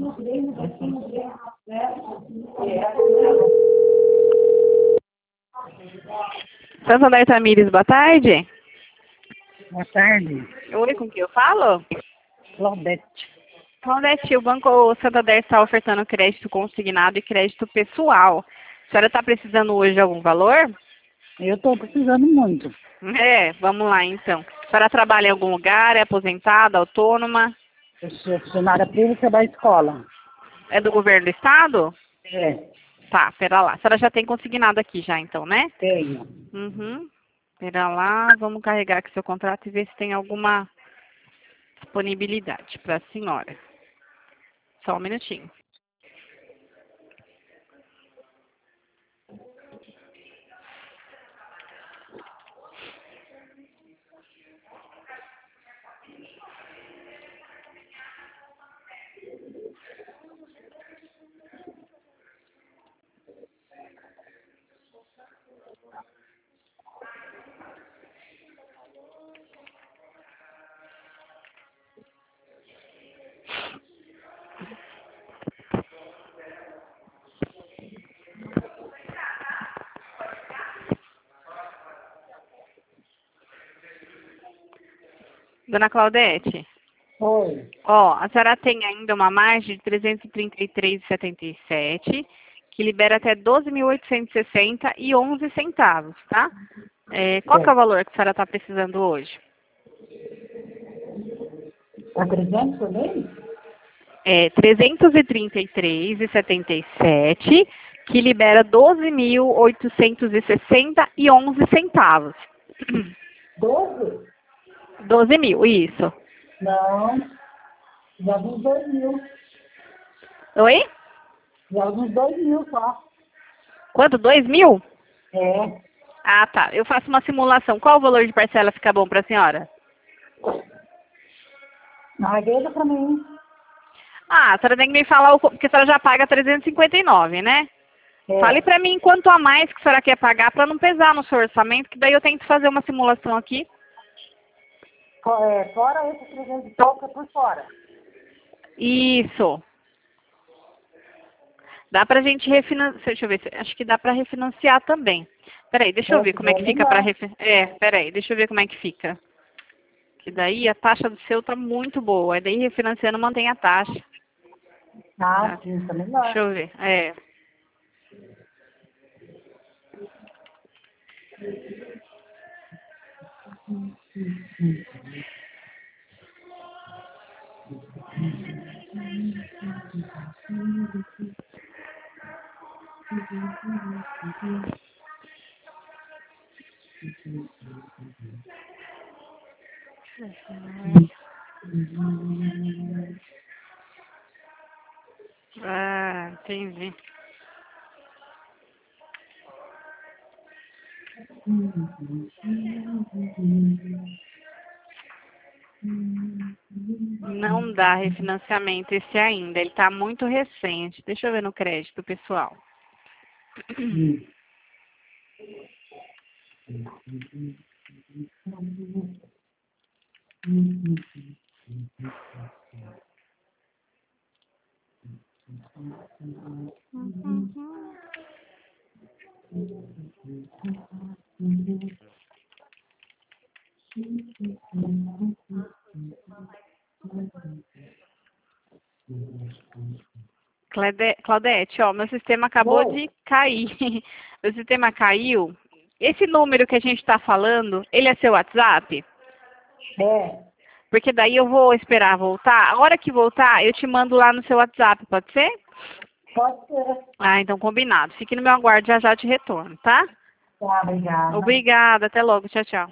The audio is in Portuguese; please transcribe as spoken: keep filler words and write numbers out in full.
Santo André Tamires, boa tarde. Boa tarde. Oi, com quem eu falo? Claudete. Claudete, o Banco Santander está ofertando crédito consignado e crédito pessoal. A senhora está precisando hoje de algum valor? Eu estou precisando muito. É, vamos lá então. A senhora trabalha em algum lugar, é aposentada, autônoma? Eu sou funcionária pública da escola. É do governo do estado? É, Tá, pera lá. A senhora já tem consignado aqui já então, né? tenho. Uhum. Pera lá, vamos carregar aqui seu contrato e ver se tem alguma disponibilidade para a senhora. Só um minutinho. Dona Claudete, Oi. ó, a senhora tem ainda uma margem de trezentos e trinta e três vírgula setenta e sete, que libera até doze mil oitocentos e sessenta e onze centavos, tá? É, qual que é o valor que a senhora está precisando hoje? Está trezentos também? É trezentos e trinta e três vírgula setenta e sete, que libera doze mil oitocentos e sessenta e onze centavos. Doze? doze mil, isso. Não. Já uns dois mil. Oi? Já uns dois mil só. Quanto? dois mil? É. Ah, tá. Eu faço uma simulação. Qual o valor de parcela fica bom para a senhora? Não, veja para mim. Ah, a senhora tem que me falar, o, porque a senhora já paga trezentos e cinquenta e nove, né? É. Fale para mim quanto a mais que a senhora quer pagar para não pesar no seu orçamento, que daí eu tento fazer uma simulação aqui. Fo- é, fora esse trezentos e pouco é por fora. Isso. Dá pra gente refinanciar. Deixa eu ver, se- acho que dá pra refinanciar também. Peraí, deixa eu É, ver se como é der que fica pra melhor. refinanciar. É, peraí, deixa eu ver como é que fica. Que daí a taxa do seu tá muito boa. E daí refinanciando mantém a taxa. Ah, Tá? sim, tá Deixa melhor. eu ver. É. Ah, entendi. Não dá refinanciamento esse ainda. Ele tá muito recente. Deixa eu ver no crédito, pessoal. Hum. Claude- Claudete, ó, meu sistema acabou Oi. de cair. Meu sistema caiu. Esse número que a gente está falando, ele é seu WhatsApp? É. Porque daí eu vou esperar voltar. A hora que voltar, eu te mando lá no seu WhatsApp, pode ser? Pode ser. Ah, então combinado. Fique no meu aguardo, já já te retorno, tá? Tá, obrigada. Obrigada, até logo. Tchau, tchau.